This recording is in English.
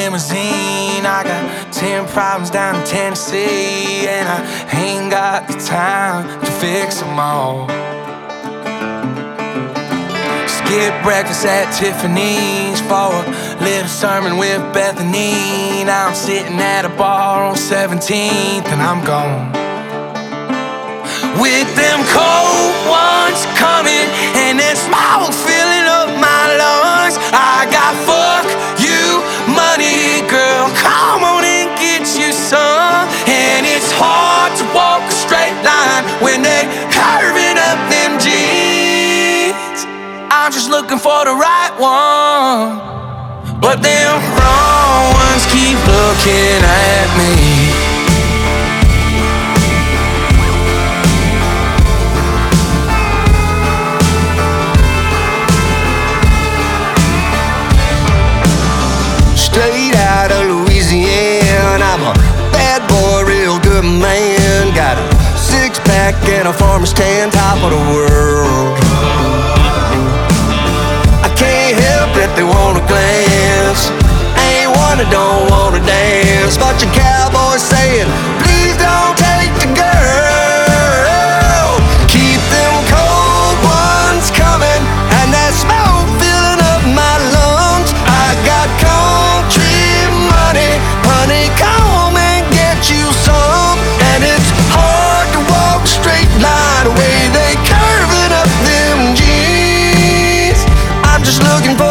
limousine. I got 10 problems down in Tennessee, and I ain't got the time to fix them all. Skip breakfast at Tiffany's for a little sermon with Bethany. Now I'm sitting at a bar on 17th and I'm gone, with them cold ones coming and that smoke filling up my lungs. I got fuck you money, girl, come on and get you some. And it's hard to walk a straight line when they curving up them jeans. I'm just looking for the right one, but them wrong ones keep looking at me. Straight out of Louisiana, I'm a bad boy, real good man. Got a six-pack and a farmer's tan, top of the world. I can't help it, they wanna glance. Ain't one that don't wanna dance, but your cowboy's saying, please don't take the girl. Keep them cold ones coming and that smoke filling up my lungs. I got country money, honey, come and get you some. And it's hard to walk a straight line the way they curving up them jeans. I'm just looking for